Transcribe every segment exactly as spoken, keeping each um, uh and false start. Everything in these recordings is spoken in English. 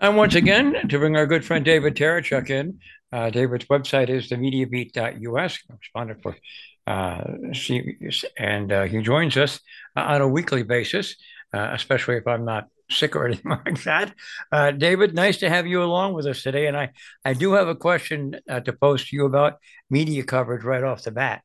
And once again, to bring our good friend David Terachuk in, uh, David's website is the media beat dot U S, correspondent for uh, C B S, and uh, he joins us uh, on a weekly basis, uh, especially if I'm not sick or anything like that. Uh, David, nice to have you along with us today. And I, I do have a question uh, to pose to you about media coverage right off the bat.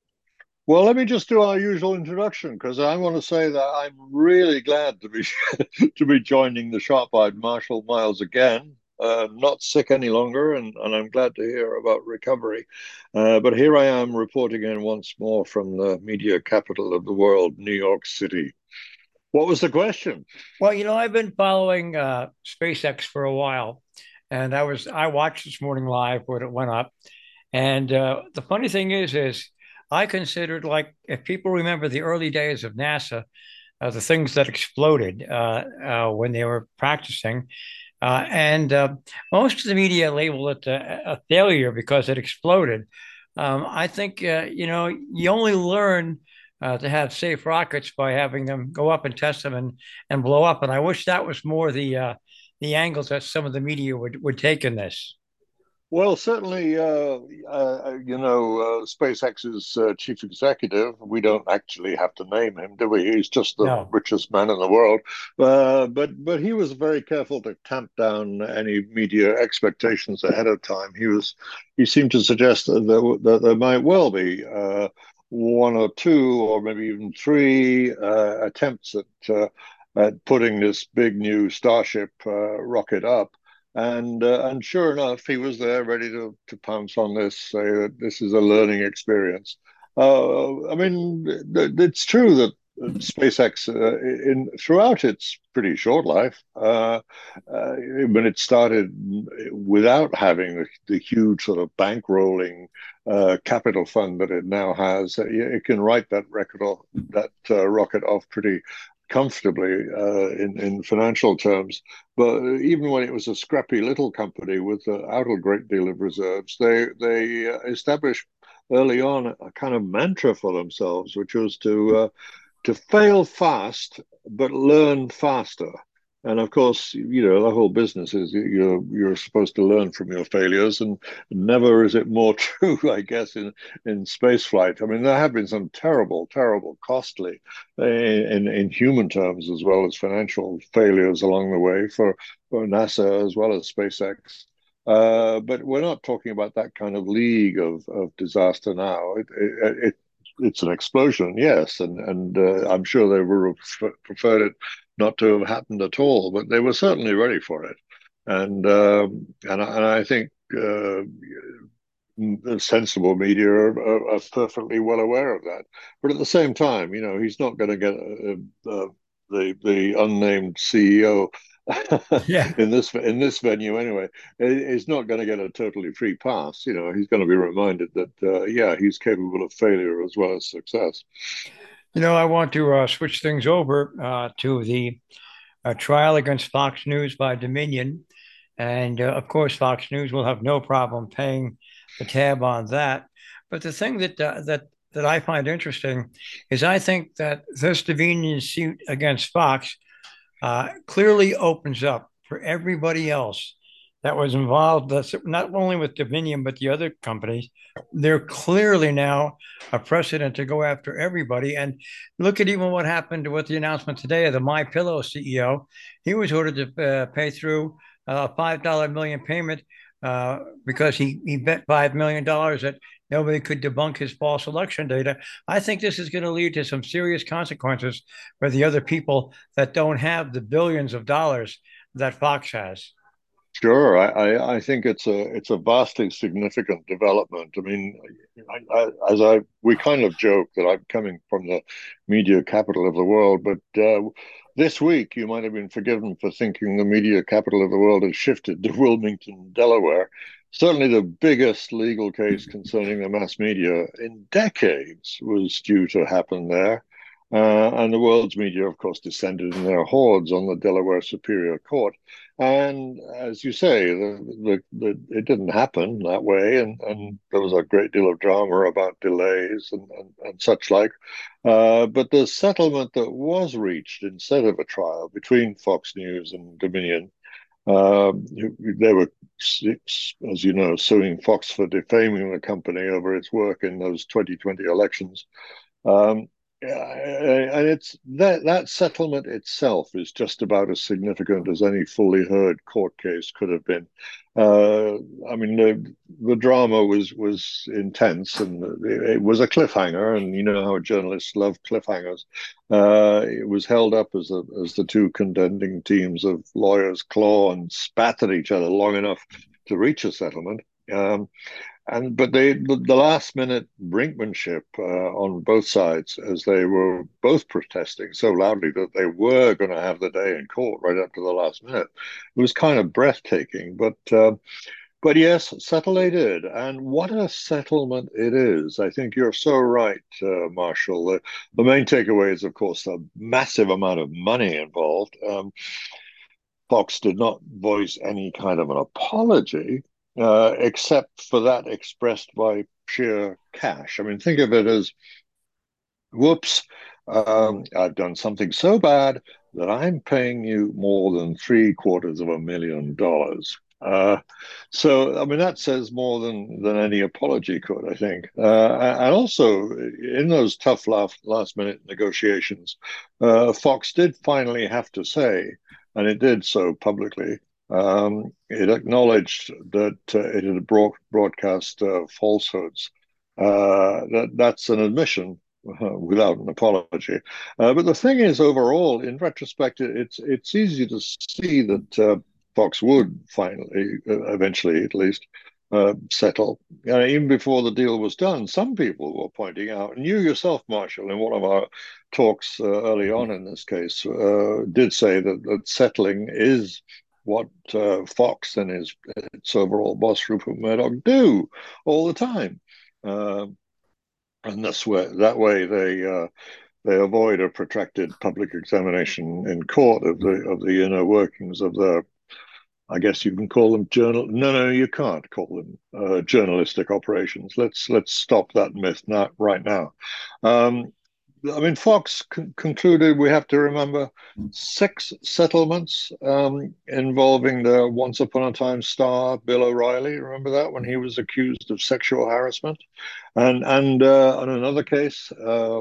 Well, let me just do our usual introduction because I want to say that I'm really glad to be to be joining the sharp-eyed Marshall Miles again. Uh, not sick any longer, and, and I'm glad to hear about recovery. Uh, but here I am reporting in once more from the media capital of the world, New York City. What was the question? Well, you know, I've been following uh, SpaceX for a while, and I was I watched this morning live when it went up. And uh, the funny thing is, is I considered like if people remember the early days of NASA, uh, the things that exploded uh, uh, when they were practicing, uh, and uh, most of the media labeled it a, a failure because it exploded. Um, I think uh, you know you only learn uh, to have safe rockets by having them go up and test them and and blow up. And I wish that was more the uh, the angles that some of the media would would take in this. Well, certainly, uh, uh, you know, uh, SpaceX's uh, chief executive, we don't actually have to name him, do we? He's just the No. richest man in the world. Uh, but but he was very careful to tamp down any media expectations ahead of time. He was he seemed to suggest that there, that there might well be uh, one or two or maybe even three uh, attempts at uh, at putting this big new Starship uh, rocket up. And uh, and sure enough, he was there, ready to to pounce on this, say that this is a learning experience. Uh, I mean, it's true that SpaceX, uh, in throughout its pretty short life, uh, uh, when it started without having the, the huge sort of bankrolling uh, capital fund that it now has, it can write that record off, that uh, rocket off pretty comfortably uh, in in financial terms. But even when it was a scrappy little company without a great deal of reserves, they they established early on a kind of mantra for themselves, which was to uh, to fail fast but learn faster. And of course, you know, the whole business is you're you're supposed to learn from your failures, and never is it more true, I guess, in in space flight. I mean, there have been some terrible, terrible, costly, in in human terms as well as financial failures along the way for for NASA as well as SpaceX. Uh, but we're not talking about that kind of league of, of disaster now. It, it, it it's an explosion, yes, and and uh, I'm sure they would have preferred it not to have happened at all, but they were certainly ready for it, and um, and and I think uh, the sensible media are, are, are perfectly well aware of that. But at the same time, you know, he's not going to get uh, uh, the the unnamed C E O Yeah. in this in this venue anyway. He's not going to get a totally free pass. You know, he's going to be reminded that uh, yeah, he's capable of failure as well as success. You know, I want to uh, switch things over uh, to the uh, trial against Fox News by Dominion. And uh, of course, Fox News will have no problem paying the tab on that. But the thing that uh, that that I find interesting is I think that this Dominion suit against Fox uh, clearly opens up for everybody else that was involved, that's not only with Dominion, but the other companies. They're clearly now a precedent to go after everybody. And look at even what happened with the announcement today of the My Pillow C E O. He was ordered to uh, pay through a five dollar million payment uh, because he, he bet five million dollars that nobody could debunk his false election data. I think this is going to lead to some serious consequences for the other people that don't have the billions of dollars that Fox has. Sure, I, I, I think it's a it's a vastly significant development. I mean, I, I, as I we kind of joke that I'm coming from the media capital of the world, but uh, this week you might have been forgiven for thinking the media capital of the world has shifted to Wilmington, Delaware. Certainly, the biggest legal case concerning the mass media in decades was due to happen there. Uh, and the world's media, of course, descended in their hordes on the Delaware Superior Court. And as you say, the, the, the, it didn't happen that way, and, and there was a great deal of drama about delays and, and, and such like. Uh, but the settlement that was reached instead of a trial between Fox News and Dominion Um, they were, as you know, suing Fox for defaming the company over its work in those twenty twenty elections. Um, and it's that that settlement itself is just about as significant as any fully heard court case could have been. Uh, I mean, the, the drama was was intense, and it, it was a cliffhanger. And you know how journalists love cliffhangers. Uh, it was held up as a, as the two contending teams of lawyers claw and spat at each other long enough to reach a settlement. Um, and but they the, the last minute brinkmanship uh, on both sides, as they were both protesting so loudly that they were going to have the day in court right up to the last minute, it was kind of breathtaking. But uh, but yes, settle they did, and what a settlement it is. I think you're so right, uh, Marshall. The, the main takeaway is, of course, the massive amount of money involved. Um, Fox did not voice any kind of an apology, uh, except for that expressed by sheer cash. I mean, think of it as, whoops, um, I've done something so bad that I'm paying you more than three quarters of a million dollars. Uh, so, I mean, that says more than than any apology could, I think. Uh, and also, in those tough last, last minute negotiations, uh, Fox did finally have to say, and it did so publicly, um, it acknowledged that uh, it had broad, broadcast uh, falsehoods. Uh, that that's an admission uh, without an apology. Uh, but the thing is, overall, in retrospect, it's it's easy to see that uh, Fox would finally, uh, eventually at least, uh, settle. Uh, even before the deal was done, some people were pointing out, and you yourself, Marshall, in one of our talks uh, early on in this case, uh, did say that, that settling is what uh, Fox and his its overall boss Rupert Murdoch do all the time. Uh, and this way, that way they uh, they avoid a protracted public examination in court of the of the inner workings of their. I guess you can call them journal. No, no, you can't call them uh, journalistic operations. Let's let's stop that myth now, right now. Um, I mean, Fox con- concluded we have to remember six settlements um, involving the once upon a time star Bill O'Reilly. Remember that when he was accused of sexual harassment, and and uh, on another case, uh,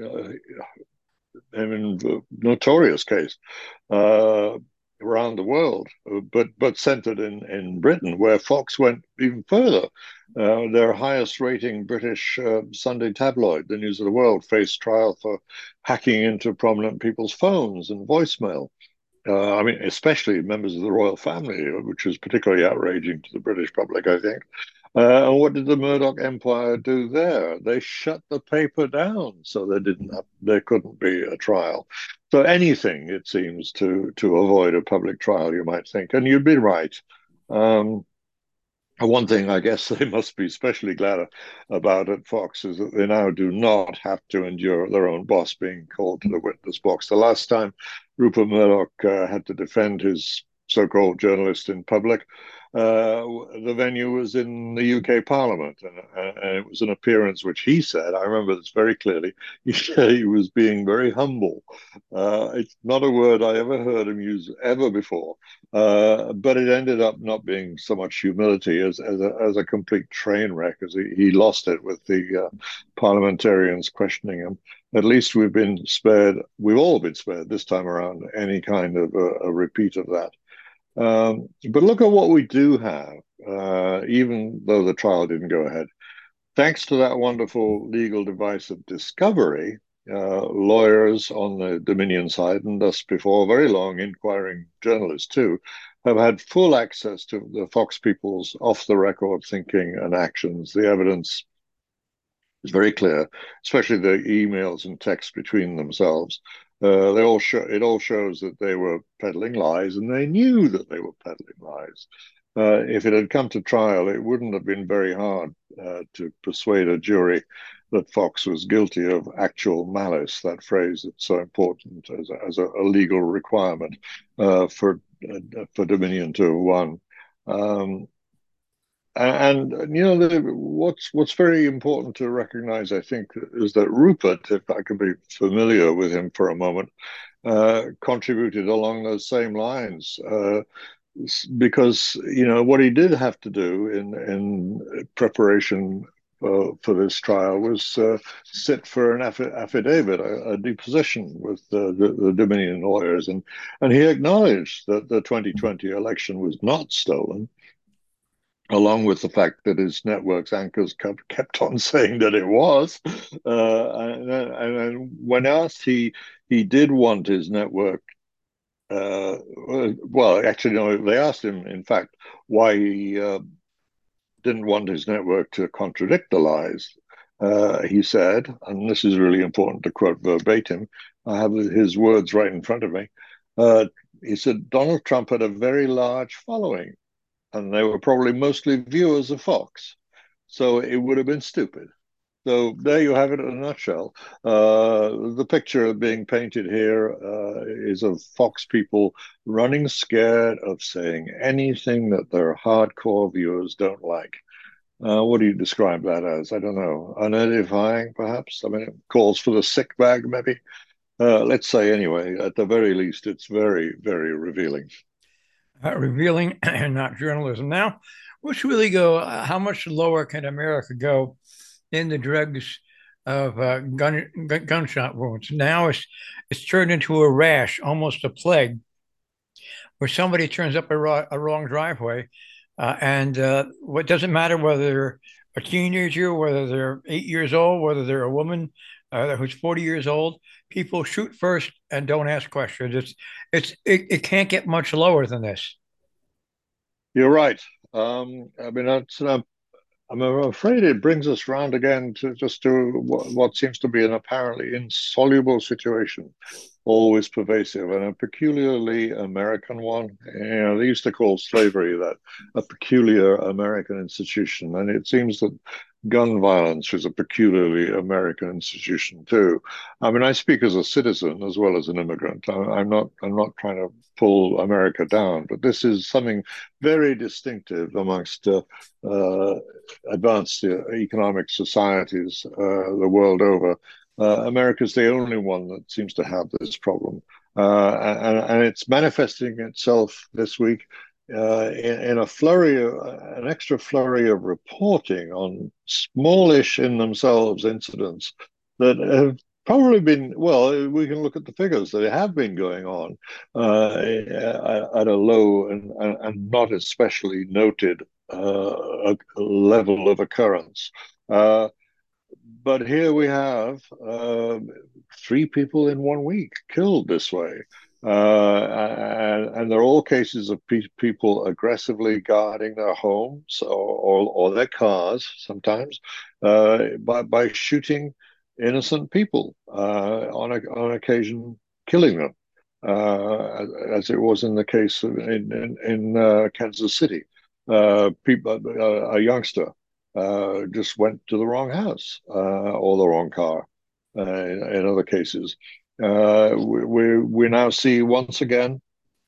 I mean, the notorious case uh, around the world, but but centered in in Britain, where Fox went even further. Uh, their highest rating British uh, Sunday tabloid, The News of the World, faced trial for hacking into prominent people's phones and voicemail. Uh, I mean, especially members of the royal family, which was particularly outraging to the British public, I think. Uh, and what did the Murdoch Empire do there? They shut the paper down, so there didn't have, there couldn't be a trial. So anything, it seems, to to avoid a public trial, you might think, and you'd be right. Um, one thing I guess they must be especially glad about at Fox is that they now do not have to endure their own boss being called to the witness box. The last time Rupert Murdoch uh, had to defend his so-called journalist in public, uh, the venue was in the U K Parliament, and, and it was an appearance which he said, I remember this very clearly, he said he was being very humble. Uh, it's not a word I ever heard him use ever before. Uh, but it ended up not being so much humility as as a, as a complete train wreck, as he, he lost it with the uh, parliamentarians questioning him. At least we've been spared, we've all been spared this time around any kind of a, a repeat of that. Um, but look at what we do have, uh, even though the trial didn't go ahead. Thanks to that wonderful legal device of discovery, uh, lawyers on the Dominion side, and thus before very long, inquiring journalists too, have had full access to the Fox people's off the record thinking and actions. The evidence is very clear, especially the emails and texts between themselves. Uh, they all show it all shows that they were peddling lies, and they knew that they were peddling lies. Uh, if it had come to trial, it wouldn't have been very hard uh, to persuade a jury that Fox was guilty of actual malice, that phrase that's so important as a, as a, a legal requirement uh, for uh, for Dominion to have won. Um, and, and you know the, what's what's very important to recognize, I think, is that Rupert, if I could be familiar with him for a moment, uh, contributed along those same lines. Uh, because you know what he did have to do in in preparation uh, for this trial was uh, sit for an affidavit, a, a deposition with uh, the, the Dominion lawyers, and and he acknowledged that the twenty twenty election was not stolen, along with the fact that his network's anchors kept, kept on saying that it was. Uh, and, and, and when asked, he he did want his network uh, well, actually, no, they asked him, in fact, why he uh, didn't want his network to contradict the lies. Uh, he said, and this is really important to quote verbatim, I have his words right in front of me. Uh, he said, Donald Trump had a very large following, and they were probably mostly viewers of Fox. So it would have been stupid. So there you have it in a nutshell. Uh, the picture being painted here uh, is of Fox people running scared of saying anything that their hardcore viewers don't like. Uh, what do you describe that as? I don't know. Unedifying, perhaps? I mean, it calls for the sick bag, maybe. Uh, let's say anyway, at the very least, it's very, very revealing. Uh, revealing and not journalism. Now, let's really go. Uh, how much lower can America go in the drugs of uh, gun, gun gunshot wounds? Now it's it's turned into a rash, almost a plague, where somebody turns up a, ro- a wrong driveway, uh, and uh, what doesn't matter whether they're a teenager, whether they're eight years old, whether they're a woman uh, who's forty years old, people shoot first and don't ask questions. It's it's it, it can't get much lower than this. You're right. Um, I mean, that's, uh, I'm afraid it brings us round again to just to what, what seems to be an apparently insoluble situation, always pervasive and a peculiarly American one. You know, they used to call slavery that a peculiar American institution, and it seems that gun violence is a peculiarly American institution too. I mean, I speak as a citizen as well as an immigrant. I, am not I'm not trying to pull America down, but this is something very distinctive amongst uh, uh, advanced uh, economic societies uh, the world over. Uh, America's the only one that seems to have this problem. Uh, and, and it's manifesting itself this week uh, in, in a flurry, of, an extra flurry of reporting on smallish in themselves incidents that have probably been, well, we can look at the figures that have been going on uh, at a low and, and not especially noted uh, level of occurrence. Uh, but here we have uh, three people in one week killed this way. Uh, and, and they're all cases of pe- people aggressively guarding their homes or, or, or their cars sometimes uh, by, by shooting innocent people, uh, on, a, on occasion killing them, uh, as it was in the case of, in, in, in uh, Kansas City. Uh, people, uh, a youngster uh, just went to the wrong house uh, or the wrong car. Uh, in, in other cases, uh, we, we we now see once again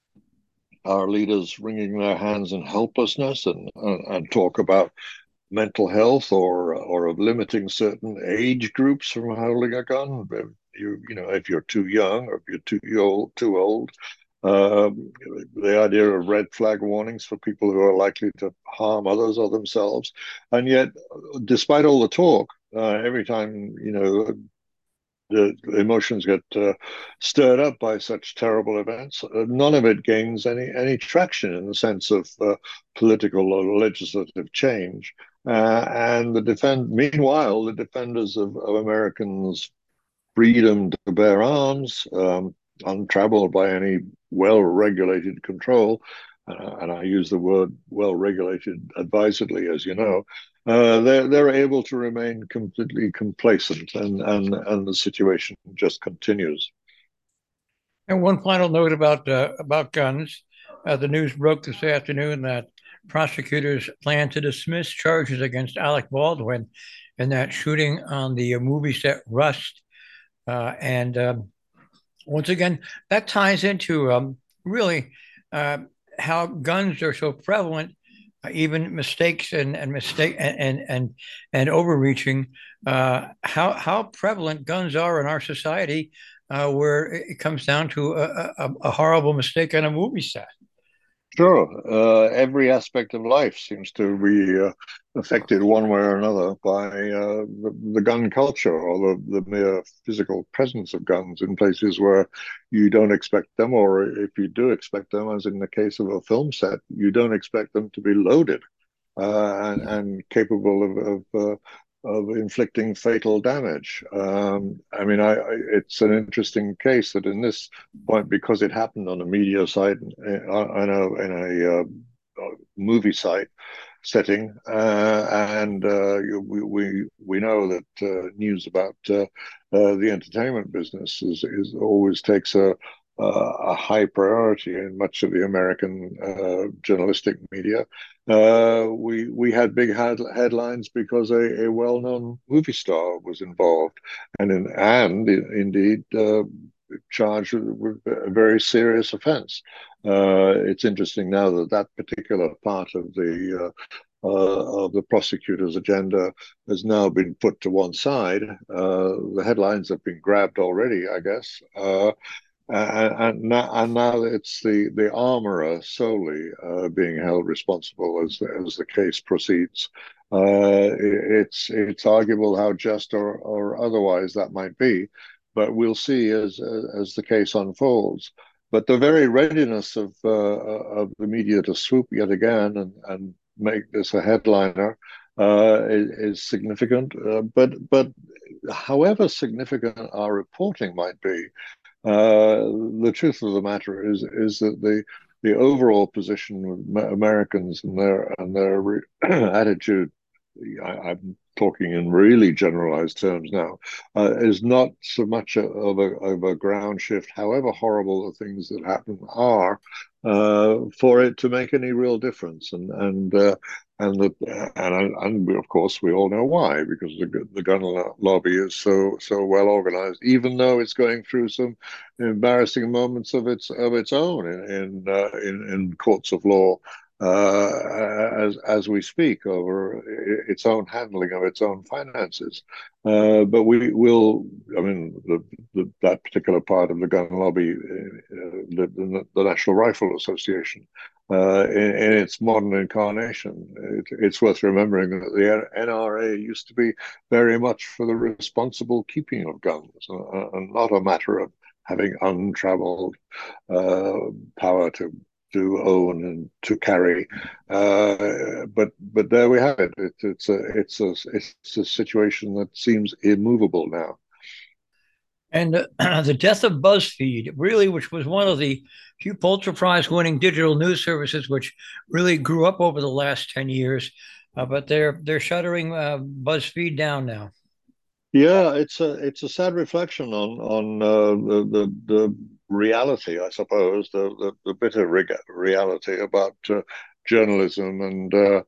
our leaders wringing their hands in helplessness and, and, and talk about mental health or or of limiting certain age groups from holding a gun. If you you know if you're too young or if you're too old, too old. Um, the idea of red flag warnings for people who are likely to harm others or themselves, and yet, despite all the talk, uh, every time you know the, the emotions get uh, stirred up by such terrible events, uh, none of it gains any any traction in the sense of uh, political or legislative change. Uh, and the defend, meanwhile, the defenders of, of Americans' freedom to bear arms, um, untroubled by any well-regulated control, uh, and I use the word well-regulated advisedly, as you know, uh, they're they're able to remain completely complacent, and and and the situation just continues. And one final note about uh, about guns. Uh, the news broke this afternoon that prosecutors plan to dismiss charges against Alec Baldwin in that shooting on the uh, movie set Rust. Uh, and um, once again, that ties into um, really uh, how guns are so prevalent. Uh, even mistakes and and mistake and and and, and overreaching. Uh, how how prevalent guns are in our society, uh, where it comes down to a, a, a horrible mistake on a movie set. Sure. Uh, every aspect of life seems to be uh, affected one way or another by uh, the, the gun culture or the, the mere physical presence of guns in places where you don't expect them, or if you do expect them, as in the case of a film set, you don't expect them to be loaded uh, and, and capable of, of uh, of inflicting fatal damage. Um, I mean, I, I, it's an interesting case that in this point, because it happened on a media site, uh, on a, in a uh, movie site setting, uh, and uh, we, we we know that uh, news about uh, uh, the entertainment business is, is always takes a a high priority in much of the American uh, journalistic media. Uh, we we had big head, headlines because a, a well-known movie star was involved, and in, and indeed uh, charged with a very serious offence. Uh, it's interesting now that that particular part of the uh, uh, of the prosecutor's agenda has now been put to one side. Uh, the headlines have been grabbed already, I guess. Uh, and, and, now, and now it's the, the armorer solely uh, being held responsible as the, as the case proceeds. Uh, it's it's arguable how just or, or otherwise that might be, but we'll see as as the case unfolds. But the very readiness of uh, of the media to swoop yet again and, and make this a headliner uh, is, is significant. Uh, but but however significant our reporting might be, uh, the truth of the matter is is that the the overall position of Americans and their and their attitude, I, I'm talking in really generalized terms now, uh, is not so much a, of, a, of a ground shift, however horrible the things that happen are, uh, for it to make any real difference. And and uh, and the and and of course we all know why, because the the gun lobby is so so well organized, even though it's going through some embarrassing moments of its of its own in in uh, in, in courts of law uh, as as we speak over its own handling of its own finances. Uh, but we will, I mean, the, the, that particular part of the gun lobby, uh, the, the National Rifle Association, uh, in, in its modern incarnation, it, it's worth remembering that the N R A used to be very much for the responsible keeping of guns, uh, and not a matter of having untraveled uh, power to to own and to carry. Uh, but but there we have it. it. It's a it's a it's a situation that seems immovable now. And uh, the death of BuzzFeed, really, which was one of the few Pulitzer Prize winning digital news services, which really grew up over the last ten years. Uh, but they're they're shuttering uh, BuzzFeed down now. Yeah, it's a it's a sad reflection on on uh, the, the the reality, I suppose, the the, the bitter reality about uh, journalism and uh,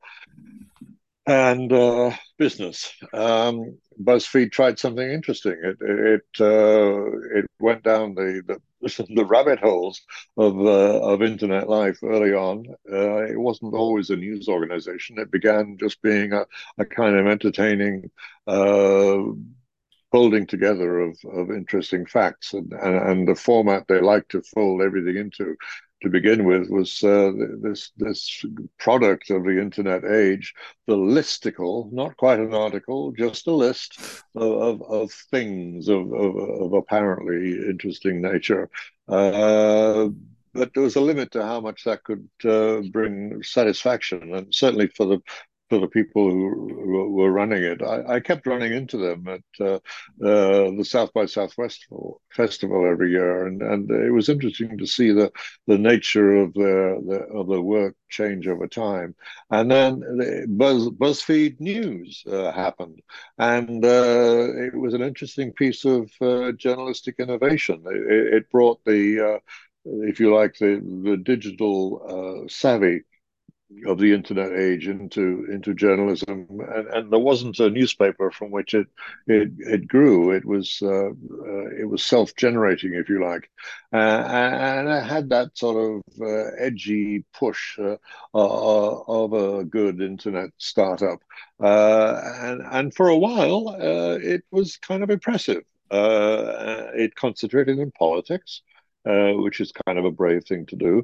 and uh, business. Um, BuzzFeed tried something interesting. It it uh, it went down the, the the rabbit holes of uh, of internet life early on. Uh, it wasn't always a news organization. It began just being a, a kind of entertaining uh, folding together of, of interesting facts, and, and, and the format they like to fold everything into to begin with was uh, this this product of the internet age, the listicle, not quite an article, just a list of, of, of things of, of, of apparently interesting nature. Uh, but there was a limit to how much that could uh, bring satisfaction, and certainly for the for the people who were running it. I, I kept running into them at uh, uh, the South by Southwest festival every year, and, and it was interesting to see the, the nature of the, the of the work change over time. And then the Buzz, BuzzFeed News uh, happened, and uh, it was an interesting piece of uh, journalistic innovation. It, it brought the uh, if you like, the the digital uh, savvy of the internet age into into journalism, and, and there wasn't a newspaper from which it it, it grew. It was uh, uh, it was self generating, if you like, uh, and it had that sort of uh, edgy push uh, uh, of a good internet startup, uh, and and for a while uh, it was kind of impressive. Uh, it concentrated in politics, uh, which is kind of a brave thing to do.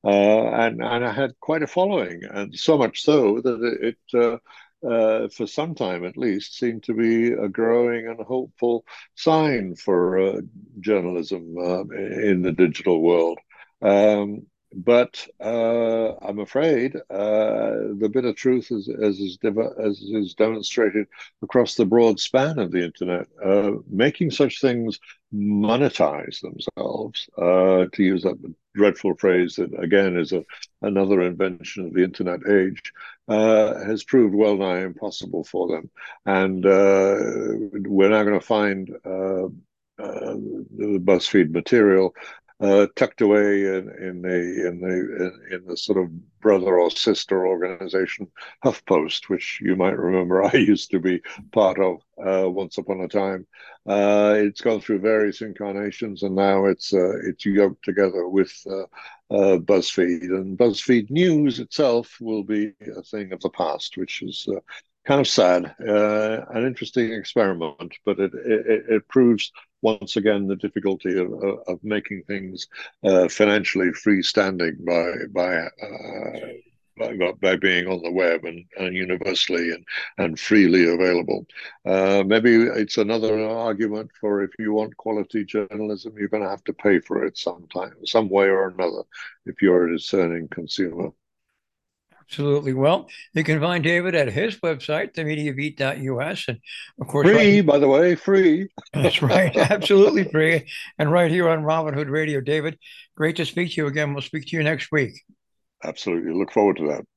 uh, and and I had quite a following, and so much so that it. it uh, uh, for some time at least, seemed to be a growing and hopeful sign for uh, journalism uh, in the digital world. Um, but uh, I'm afraid uh, the bitter truth, is, as, is as is demonstrated across the broad span of the internet, uh, making such things monetize themselves, uh, to use that dreadful phrase that again is a, another invention of the internet age, uh, has proved well nigh impossible for them. And uh, we're now going to find uh, uh, the BuzzFeed material uh, tucked away in, in the in the in, in the sort of brother or sister organization HuffPost, which you might remember I used to be part of uh, once upon a time. Uh, it's gone through various incarnations, and now it's uh, it's yoked together with uh, uh, BuzzFeed, and BuzzFeed News itself will be a thing of the past, which is uh, kind of sad. Uh, an interesting experiment, but it, it, it proves once again the difficulty of, of making things uh, financially freestanding by by, uh, by by being on the web and, and universally and, and freely available. Uh, maybe it's another argument for, if you want quality journalism, you're going to have to pay for it sometime, some way or another, if you're a discerning consumer. Absolutely. Well, you can find David at his website, the media beat dot U S. And of course, right Free, here, by the way, free. that's right, absolutely free. And right here on Robin Hood Radio. David, great to speak to you again. We'll speak to you next week. Absolutely. Look forward to that.